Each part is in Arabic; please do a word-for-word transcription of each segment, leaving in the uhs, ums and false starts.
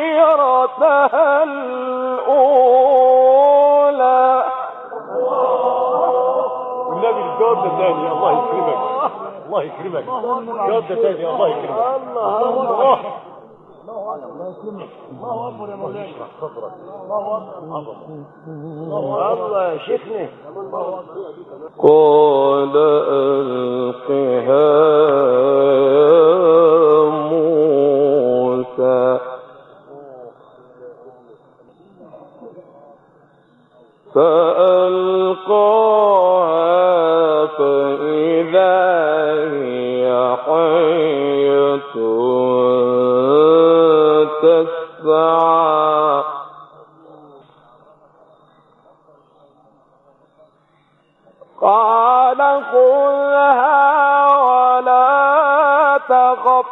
سيرتها الأولى. والنبي الجواب ده تاني، الله يكرمك الله يكرمك، الجواب ده تاني، الله يكرمك. الله الله الله يكرمك، الله اكبر يا مولانا، صبرك، الله اكبر، الله يا شيخنا. قال ألقها يا موسى. فألقاها فإذا هي حية تسعى. قال خذها ولا تخف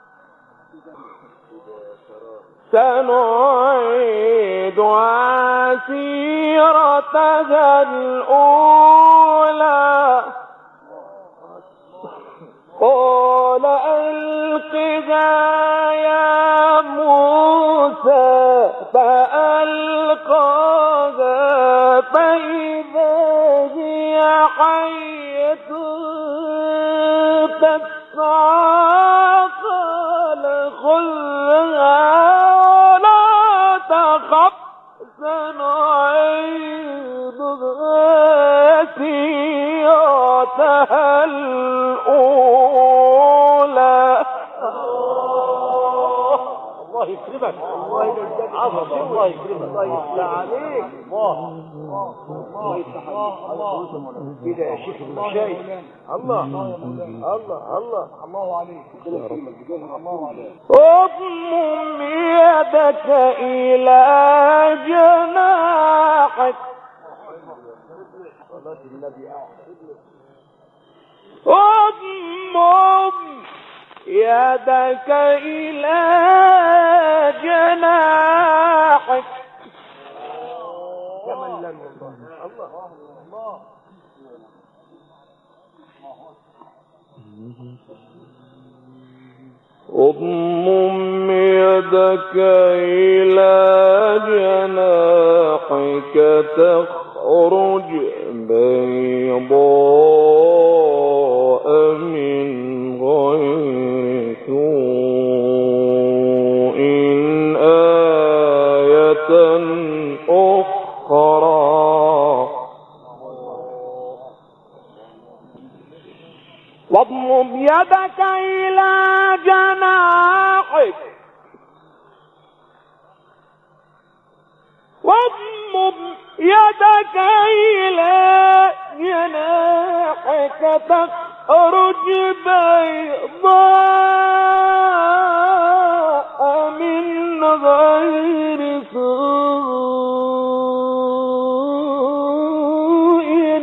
سنعيدها سيرتها الأولى. قال ألقها يا موسى. فألقاها فإذا هي حية تسعى. قال خذها ولا تخف سنعيدها سيرتها الأولى. الله يكرمك، الله يجزاك عظمه، الله يكرمك، الله يفتح عليك، الله الله يفتح عليك، الله كده يا شيخ المشايخ، الله الله الله الله عليك، الله عليك. اضمم يدك إلى جناحك. اضمم يدك إلى جناحك. كمن لم الله الله اضمم يدك إلى جناحك تخرج بيضاء من غير سوء آية أخرى. واضمم يدك إلى جناحك. واضمم يدك إلى جناحك تخرج بيضاء من غير سوء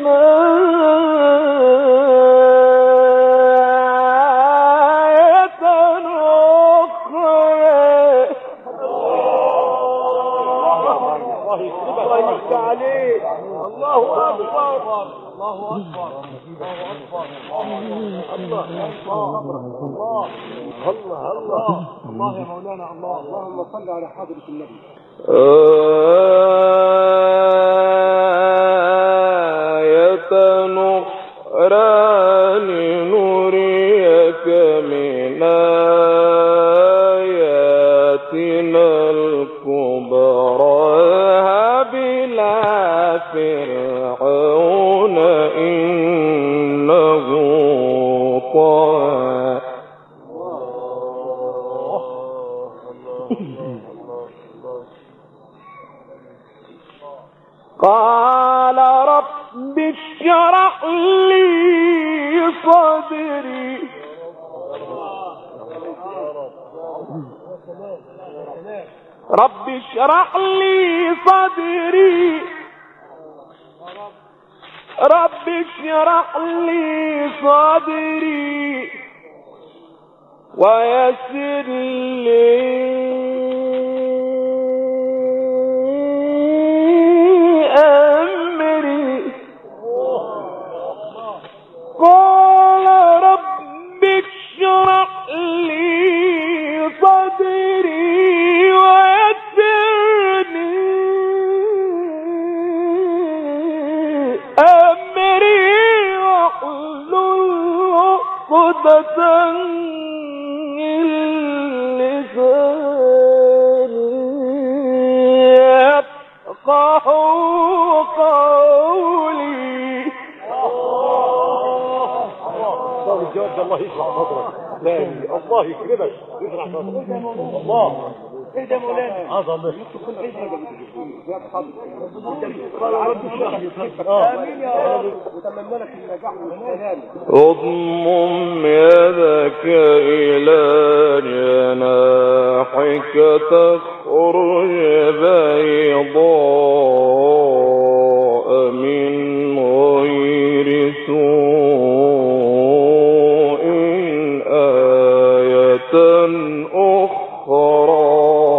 آية أخرى. الله يكرمك، الله يفتح عليك، الله اكبر الله اكبر الله اكبر الله الله الله الله الله يا مولانا، الله اللهم صل على حضرة النبي. آية أخرى لنريك من آياتنا الكبرى بلا فرعون إنه طغى. قال رب اشرح لي صدري. رب اشرح لي صدري. رب اشرح لي صدري ويسر لي أمري. قال رب اشرح لي صدري ويسر يفقهوا قولي. الله الجواب، الله يشرح صدرك. لا الله يكرمك، يشرح صدرك. الله ايه ده مولانا؟ عظم بس قال رب اشرح لي صدرك. امين يا رب، وتمنى لك النجاح والسلام. اضمم يدك إلى جناحك تخرج بيضاء من غير سوء آية أخرى.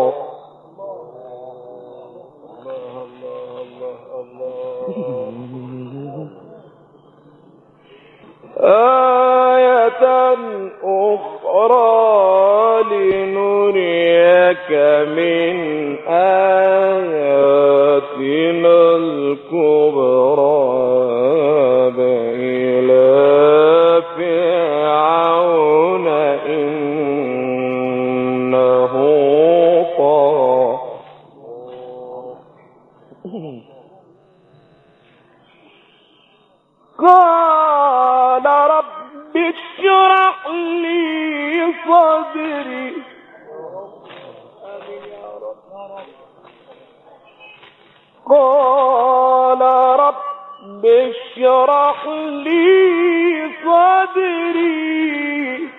آية أخرى لنريك من آياتنا الكبرى إلى فرعون إنه طغى. قال رب اشرح لي صدري. قال رب اشرح لي صدري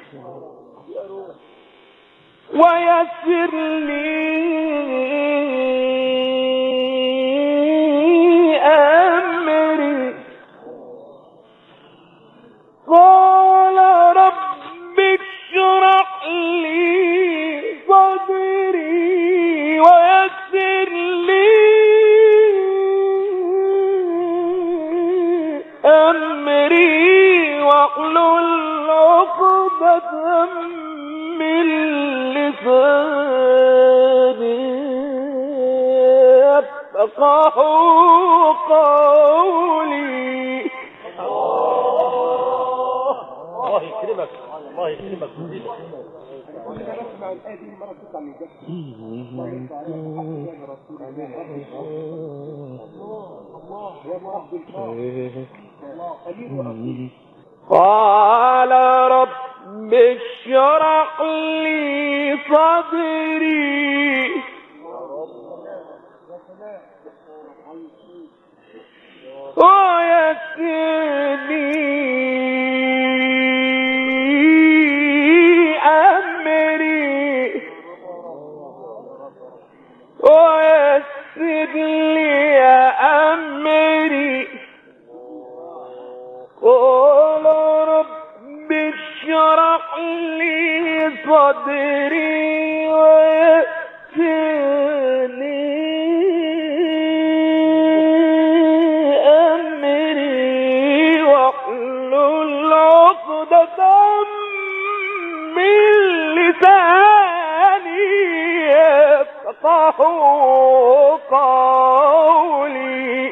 ويسر لي أمري. قال رب اشرح لي صدري ويسر لي أمري واحلل عقدة من لساني يفقهوا قولي. الله يكرمك، الله يكرمك ويزيدك. قال رب اشرح لي صدري ويسر لي أمري ويسر لي أمري. قال رب اشرح لي صدري ويسر لي أمري واحلل عقدة من لساني يفقهوا قولي.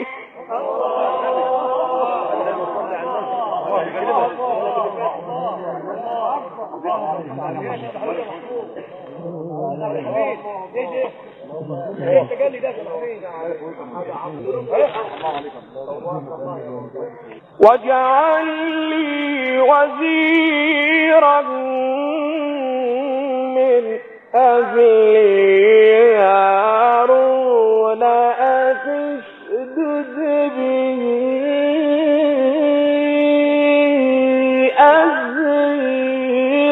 واجعل لي وزيرا من أهلي هارون أخي اشدد به أزري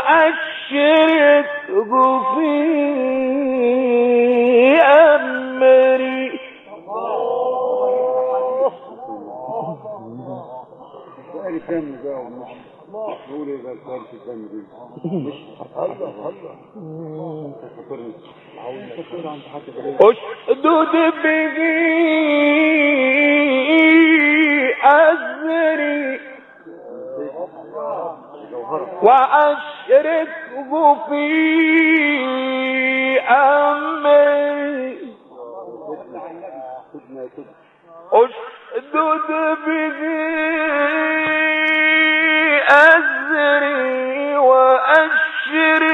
وأشركه في أمري. الفم ده الله قول اذا كان في الفم دي الله الله فكرني فكر عن حتى اشدد به أزري وأشركه في أمري. اشدد به أزري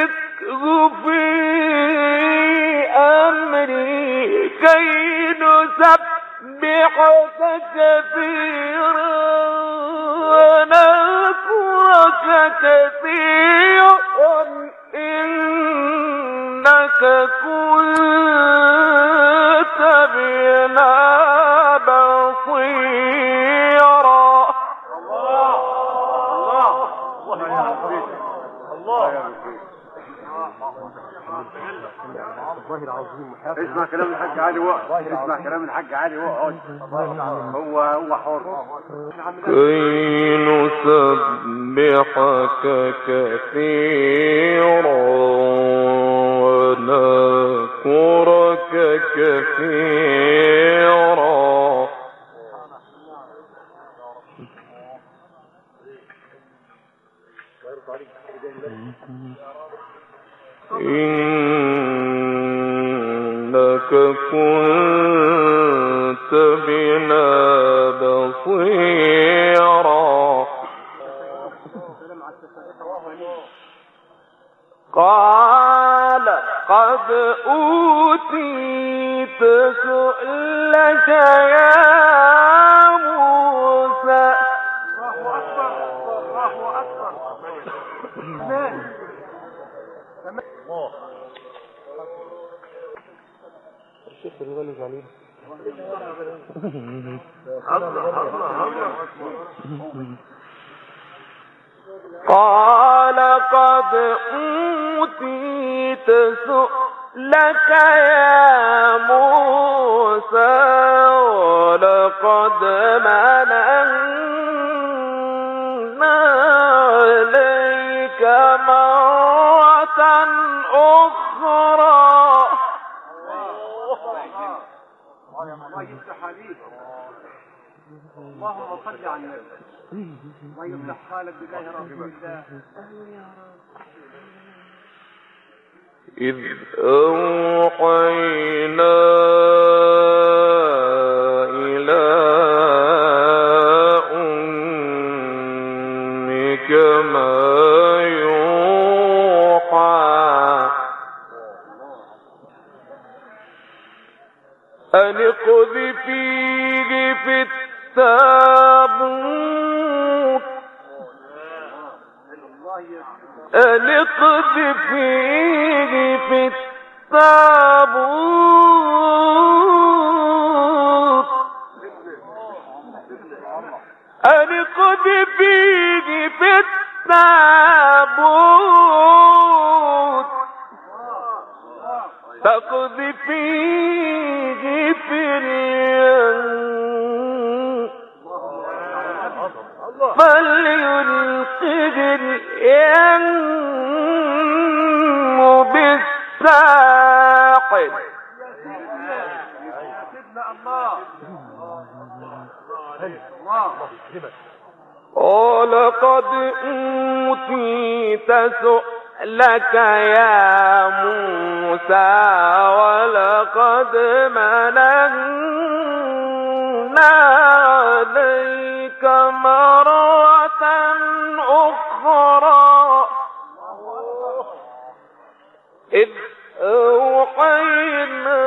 وأشركه في أمري كي نسبحك نسبحك كثيرا ونذكرك كثيرا إنك كنت بنا بصيرا. الله الله الله يا حبيبي الله يا حبيبي. والله العظيم اسمع كلام الحاج علي وقف. اسمع كلام الحاج علي وقف. هو هو حر. كي نسبحك كثيرا ونذكرك كثيرا إنك كنت بنا بصيرا. قال قد أوتيت سؤلك يا موسى. الله أكبر الله أكبر. تمام تمام. الشيخ الغالي عليه. الله الله الله. قال قد أوتيت سؤلك يا موسى ولقد مننا عليك مرة أخرى. الله يفتح عليك. اللهم صل على النبي. الله يفتح حالك بجاه رسول الله. إذ أوحينا إلى أمك ما يوحى أن اقذفيه في التابوت أن اقذفيه في التابوت أن اقذفيه في التابوت فاقذفيه في اليم فليلقه اليم بالساحل. قال قد أوتيت سؤلك يا موسى ولقد مننا عليك مرة أخرى إذ أوحينا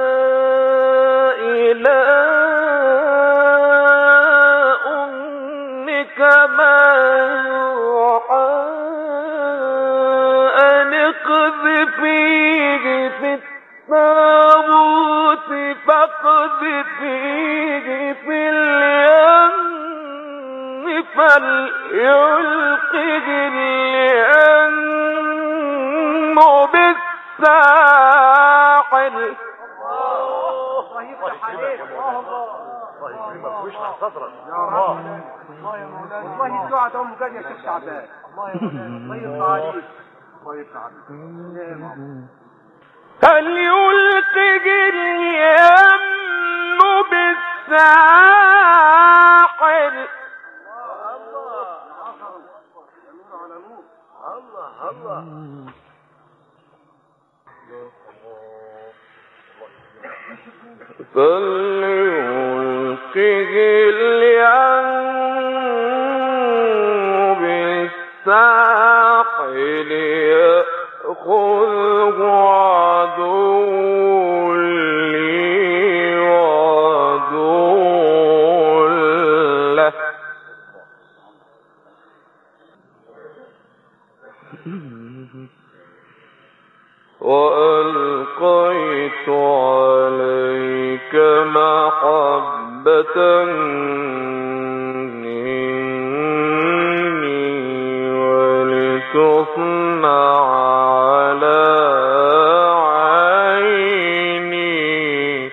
إلى أمك ما يوحى أن اقذفيه في التابوت فاقذفيه في اليم فليلقه اليم بالساحل. الله يفتح عليك. الله يكرمك ويشرح صدرك يا رب. الله يا مولانا. والله الدعاء ده مجد يا شيخ شعبان. الله يا مولانا. الله يفتح عليك. الله يفتح عليك. فليلقه اليم بالساحل. الله على نور. الله الله. فليلقه اليم بالساحل يأخذه عدو لي محبة تصنع على عيني.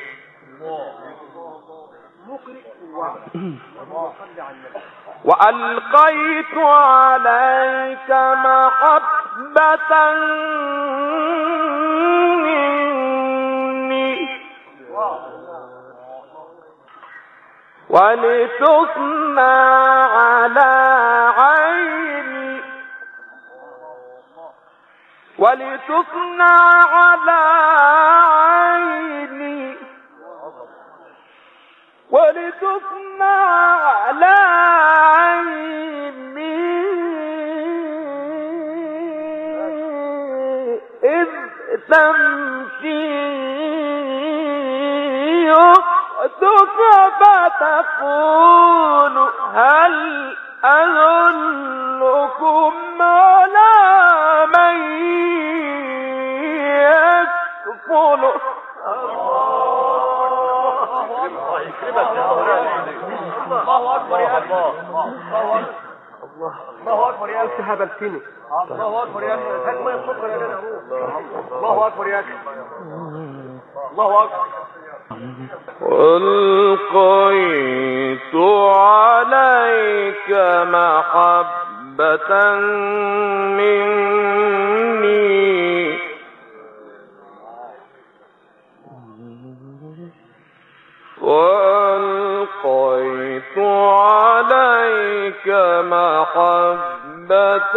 وألقيت عليك محبة مني ولتصنع على عيني ولتصنع على عيني ولتصنع على عيني إذ تمشي أختك فتقول هل أدلكم على من يكفله. الله أكبر يا أخي. الله أكبر يا أخي. هبلتني. الله أكبر يا أخي. هات ما يفكر يا جدع. الله أكبر يا أخي. الله أكبر. ألقيت عليك محبة مني وألقيت عليك محبة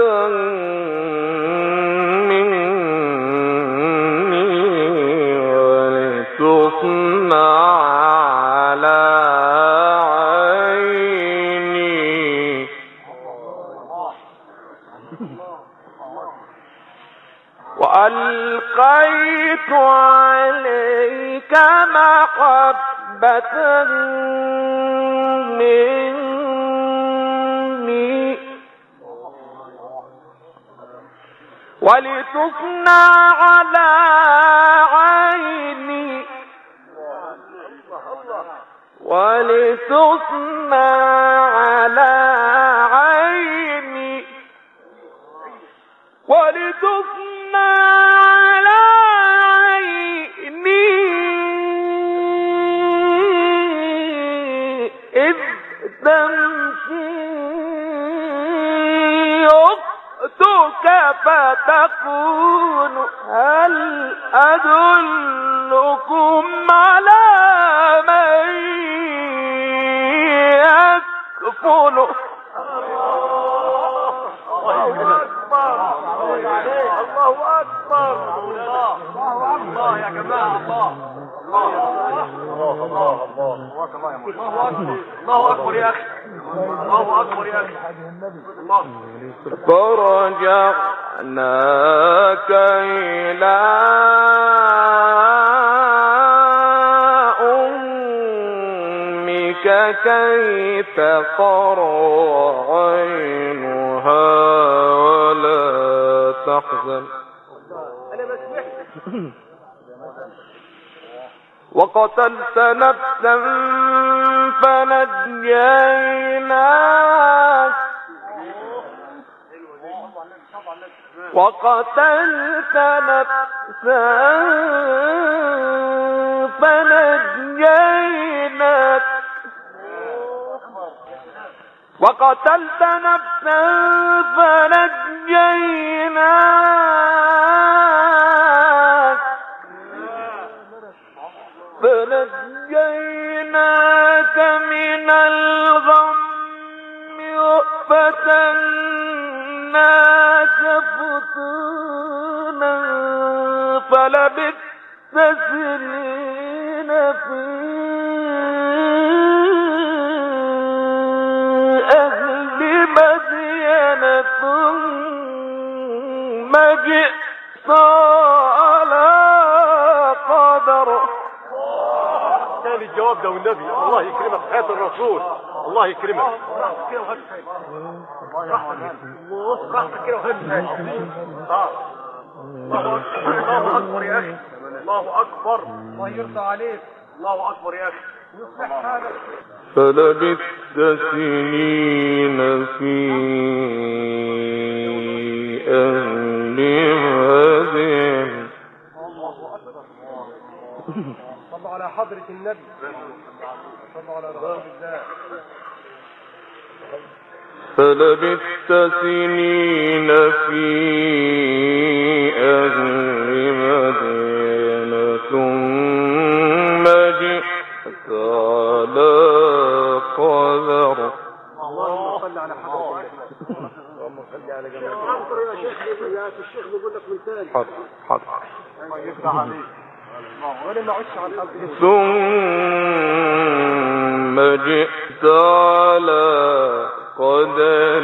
مني ولتصنع على عيني وألقيت عليك محبة مني ولتصنع على عيني ولتصنع على عيني ولتصنع على عيني إذ تمشي أختك فتقول هل أدلكم على من يكفله. الله أكبر. الله أكبر. الله يا جماعة. الله الله الله الله الله أكبر يا أخي. الله أكبر يا أخي. الله. فرجعناك إلى أمك كي تقر عينها ولا تحزن وقتلت نفسا فنجيناك وقتلت نفسا فنجيناك وقتلت نفسا فنجيناك فنجيناك من الغم وفتناك فتونا فلبثت سنين في أهل مدينة ثم جئت على قدر. تاني الجواب ده والنبي. الله يكرمك حياة الرسول. الله يكرمك. راحتك كده وهد. الله أكبر يا أخي. الله أكبر. الله يرضى عليك. الله اكبر يا اخي. يصلح حالك. فلبثت سنين في أهل مدين. صلوا على حضرة النبي. صلوا على رسول الله. فلبثت سنين في أهل مدين ثم جئت على قدر. اللهم صل على حضرة النبي. اللهم صل على جميع يا شيخ. يا الشيخ بيقول لك من ثاني. حاضر حاضر. يفتح عليك. وانا ما عدتش على الحق. ثم جئت على قدر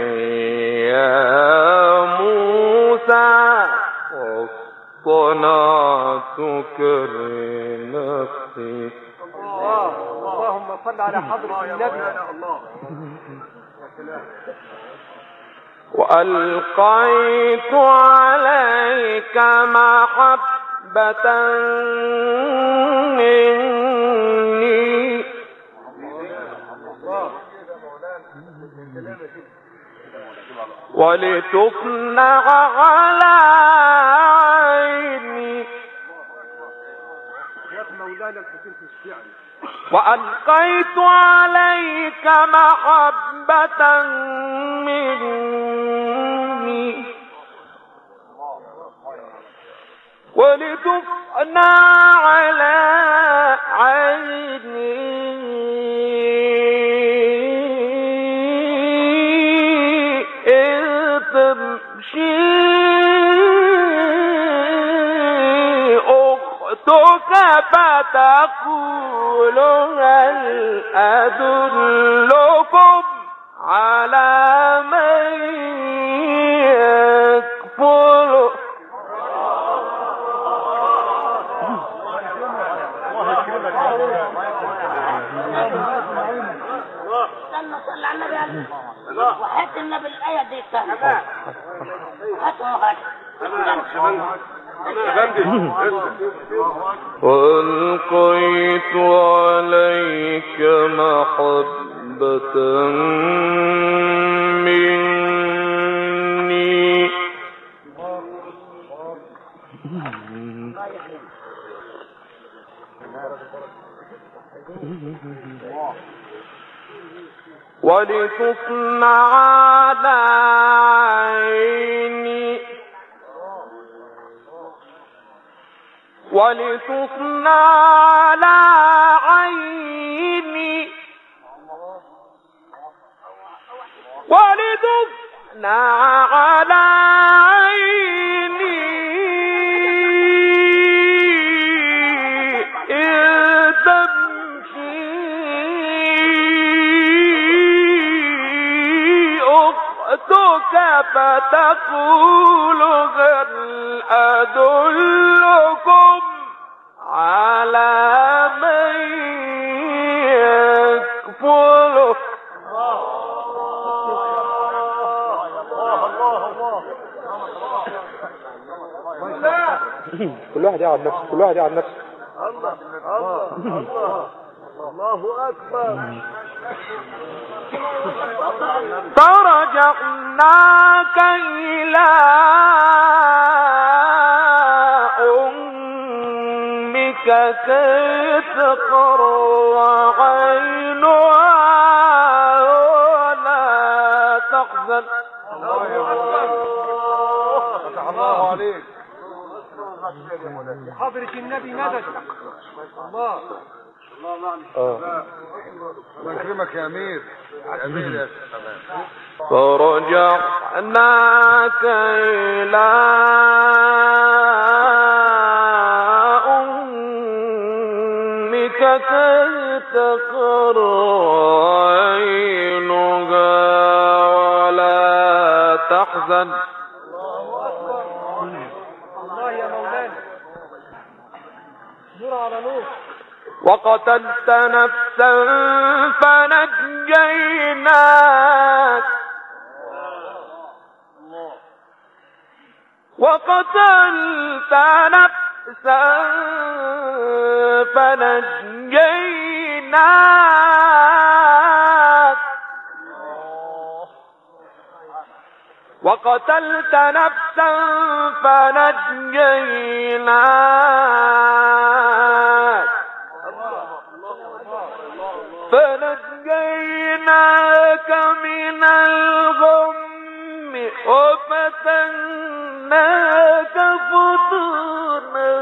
يا موسى واصطنعتك لنفسي. اللهم صل على حضرة النبي. وألقيت عليك محبة مني ولتصنع على عيني. وألقيت عليك محبة مني ولتصنع على عيني إذ تمشي أختك فتقول هل أدلكم على من يكفر. استنى صلى على النبي وحط النبي الآية دي كمان. هاتوا وألقيت عليك محبة مني ولتصنع على عيني ولتصنع على عيني ولتصنع على عيني إذ تمشي أختك فتقول هل أدلكم على من يكفر. كل واحد يعرف نفسه. كل واحد يعرف نفسه. الله الله الله أكبر. فرجعناك إلى أمك كي تقر عينها ولا تحزن. فتح الله عليك. حضرة النبي مدد. الله الله يكرمك يا أمير. يا أمير يا سلام. فرجعناك إلى أمك كي تقر عينها ولا تحزن. الله أكبر. الله يا مولانا. نور على نور. وقتلت نفسا فنجيناك وقتلت نفسا نفسا فنجيناك وقتلت نفسا فنجيناك فنجيناك من الغم وفتناك فتونا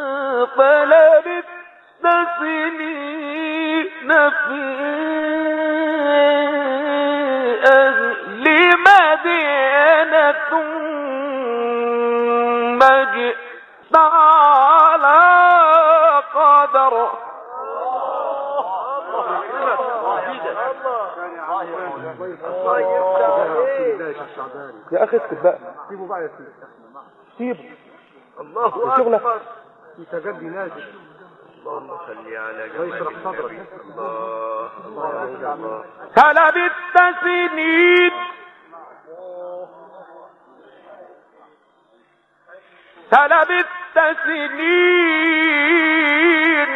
فلبثت سنين في أهل مدينة ثم جئت على قدر يا اخي اسكت بقى سيبه بقى يا سيدي سيبه الله اكبر يتجدي ناجي اللهم صل على جمال ويشرح صدرك الله الله فلبثت سنين فلبثت سنين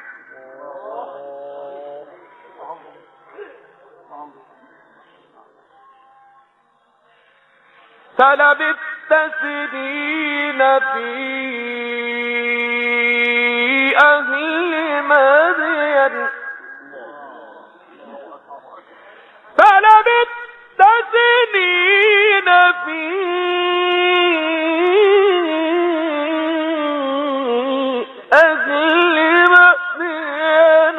فلبثت سنين في أهل مدين فلبثت سنين في أهل مدين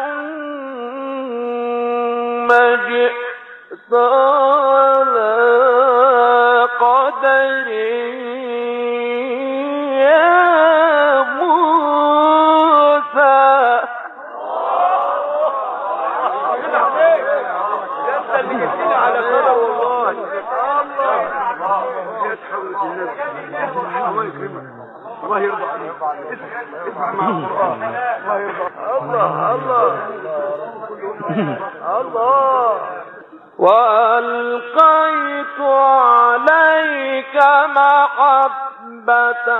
ثم جئت على قدر يا موسى انت اللي جبتني على قدر والله الله يا تحول النبي الله يكرمك الله يرضى عليك اسمع مع القرآن الله يرضى الله الله الله وألقيت عليك محبة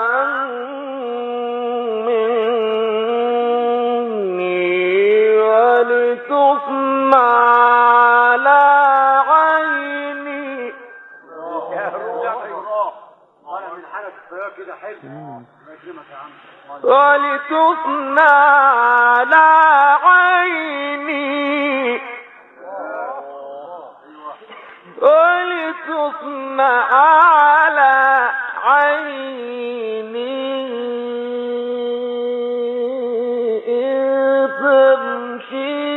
مني ولتصنع على عيني ولتصنع على عيني ولتصنع على عيني إذ تمشي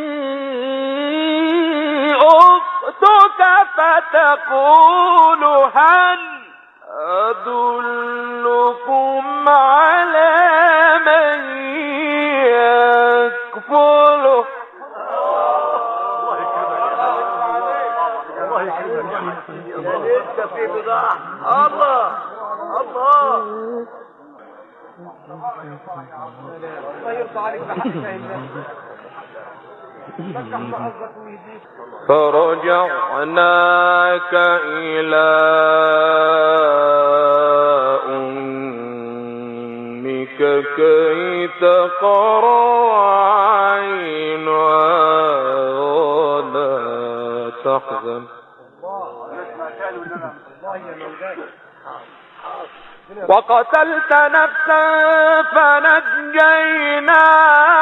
أختك فتقول هل أدلكم على من يكفله يا لسه في بضاعة الله الله الله يرضى عليك بحق فرجعناك إلى أمك كي تقر عينها ولا تحزن وقتلت نفسا فنجيناك